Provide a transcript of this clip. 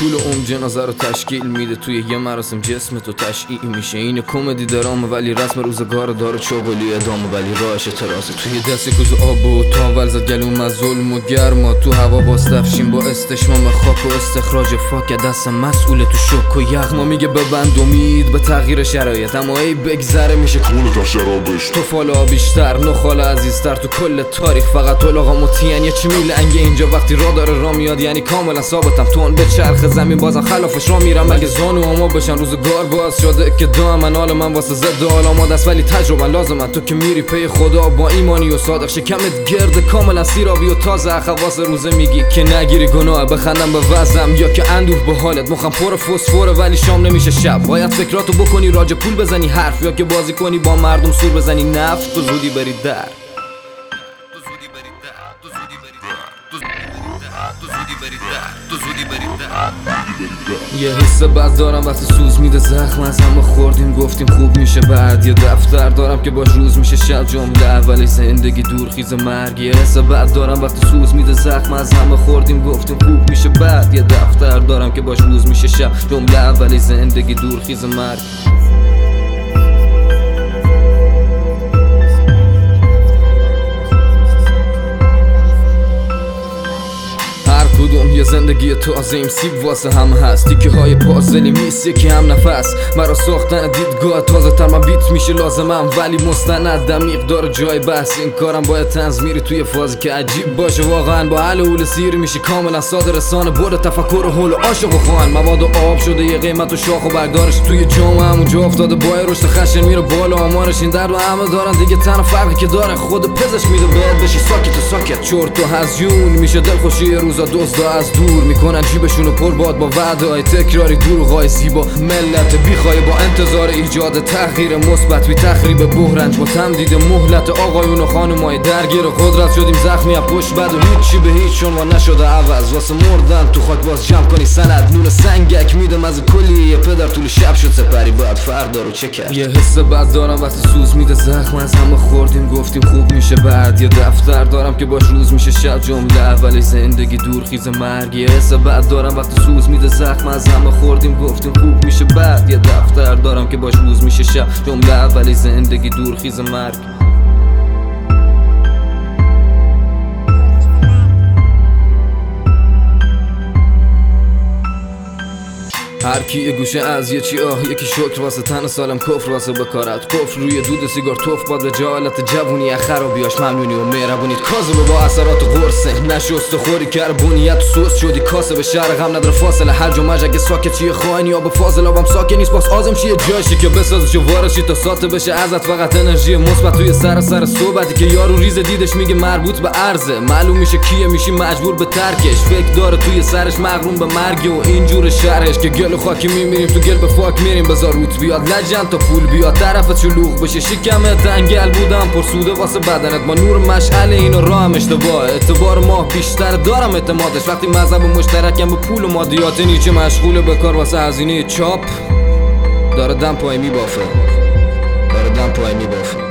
طول اون جنازه رو تشکیل میده، توی یه مراسم جسم تو تشییع میشه. این کمدی درامه ولی رسم روزگار داره چوبلی ادامه، ولی راهش تراسه. توی دست کوز آب و تاول زد گلوم از ظلم و گرما، تو هوا باز دفشیم با استشمام خاک و استخراج فاک. دست مسئول تو شک و یخ ما میگه ببند امید به تغییر شرایط، اما ای بگذره میشه کول تا شرابش. تو فالا بیشتر نخاله عزیزتر تو کل تاریخ، فقط تو لاغا مطیعن یه چی میلنگه اینجا وقتی را داره را میاد، یعنی کاملا ثابتم تون به چرخ زمین بازم خلافش را میرم. اگه زانو اما بشن روزگار باز شده که دائما حال من واسه ضد حال آماده است، ولی تجربه لازمه. تو که میری پی خدا با ایمانی و صادق، شکمت گرد کاملا سیرابی و تازه خواص روزه میگی که نگیری گناه، بخندم به وضعم یا که اندوه به حالت. مخم پر فسفوره ولی شام نمیشه شب، باید فکراتو بکنی راجع پول بزنی حرف، یا که بازی کنی با مردم سور بزنی نفت. تو زودی بری در یه حس بد دارم وقتی سوز میده زخم، از همه خوردیم گفتیم خوب میشه بعد. یه دفتر دارم که باش روز میشه شب، جمله اولی زندگی دورخیز مرگ. یه حس بد دارم وقتی سوز میده زخم، از همه خوردیم گفتیم خوب میشه بعد. یه دفتر دارم که باش روز میشه شب، جمله اولی زندگی دورخیز مرگ. یه زندگی تازه ایم سیب واسه هم هست، تیکه های پازلی میست یکی هم نفس. مرا ساختن دیدگاه تازه تر من بیت میشه لازمم، ولی مستند دمیق داره جای بحث. این کارم باید تنز میری توی فازی که عجیب باشه واقعا، با حل حول سیر میشه کاملا ساده رسانه. برد تفکر و حول عاشق و خوان، مواد و آب شده یه قیمت و شاخ و برگدارش توی جامعه همونجا افتاده. بای رشد خشن میره بالا آمارش، این درد و همه دارن دیگه. تنها فرقی که داره خود پزش میده باید بشی ساکت و ساکت. چرت و هزیون میشه دلخوشی روزا دزدا از دور میکنن جیبشونو پر باد با وعده های تکراری دروغای زیبا. ملت بیخوای با انتظار ایجاد تغییر مثبت، بی تخریب بحران با تمدید مهلت. آقایون و خانمای درگیر قدرت شدیم زخمی از پشت بد و هیچی به هیچ شما نشده عوض. واسه مردن تو خاک باز جمع کنی سند، نون سنگک میدم از کلیه پدر طول شب شد سپری، باید فردا رو چه کرد. یه حس بد دارم وقتی سوز میده زخم، از همه خوردیم گفتیم خوب میشه بعد. یه دفتر دارم که باش روز میشه شب، جمله اولی زندگی دورخیز مرگ. یه حس بد دارم وقتی سوز میده زخم، از همه خوردیم گفتیم خوب میشه بعد. یه دفتر دارم که باش روز میشه شب، جمله اولی زندگی دورخیز مرگ. هر کی یه گوشه از یه چی یکی شکر واسه تن سالم، کفر واسه بکارت. کفر روی دود سیگار توف باد به جهالت جوونی، خرابیاش ممنونی و مهربونیت کاذب با اثرات قرصه. نشست خوری کربونیت سوس شدی کاسه به شهر غم نداره فاصله. هر جمعه اگه ساکت چیه خواهی یا به فاضل آبم ساکت نیست، باز آزم چیه جایشی که بسازش و وارشی تا ساته بشه ازت. فقط انرژی مثبت توی سر صحبتی که یارو ریز دیدش میگه مربوط به ارزه. معلوم میشه کیه میشی مجبور به ترکش، فکر داره توی سرش مغروم به مرگ و اینجور شرحش که گل و خاکی میمیریم تو گل به فاک میریم. بذار روت بیاد لجن تا پول بیاد طرفت شلوغ بشه. شکمت انگل بودم پرسوده واسه بدنت، ما نور مشعل اینو راهم اشتباه. اعتبار ما بیشتر دارم اعتمادش، وقتی مذهب مشترکم به پول و مادیات. نیچه مشغوله به کار واسه هزینه چاپ، داره دم پای میبافه.